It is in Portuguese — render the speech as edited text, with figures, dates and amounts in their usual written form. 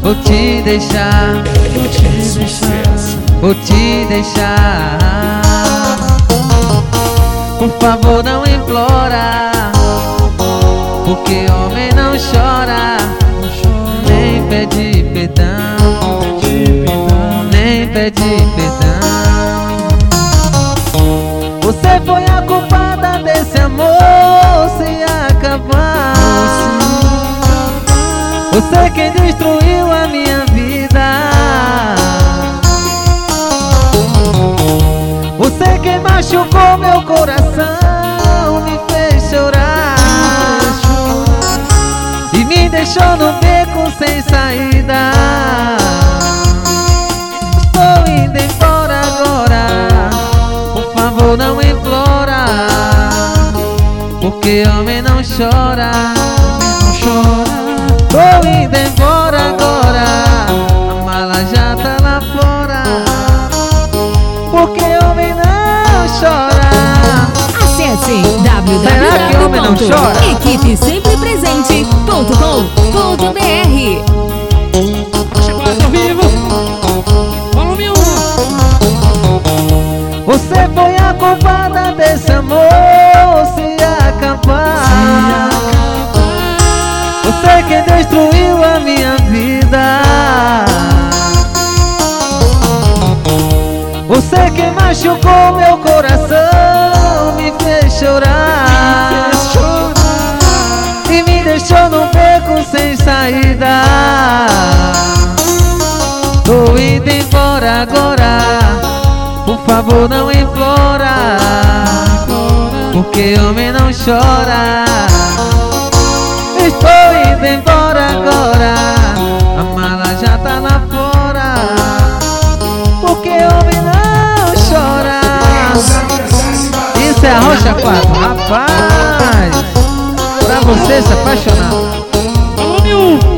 vou te deixar, vou te deixar. Por favor, não implora, porque homem não chora, nem pede perdão, nem pede perdão. Você foi a culpada desse amor se acabar. Você quem destruiu a minha vida. Você quem machucou meu coração, me fez chorar e me deixou no beco sem saída. Estou indo embora agora, por favor não implora, porque homem não chora, Tô indo embora agora, a mala já tá lá fora, porque homem não chora. Acesse Será que homem não chora? www.equipesemprepresente.com.br. Chegou ao vivo. Volume 1. Você foi a culpada desse amor se acabar. Você quem destruiu a minha vida. Você quem machucou meu coração, me fez chorar e me deixou num beco sem saída. Tô indo embora agora, por favor não implora, porque homem não chora. Estou indo embora agora, a mala já tá lá fora, porque homem não chora. Isso é a Rocha 4, rapaz, pra você se apaixonar. Volume 1.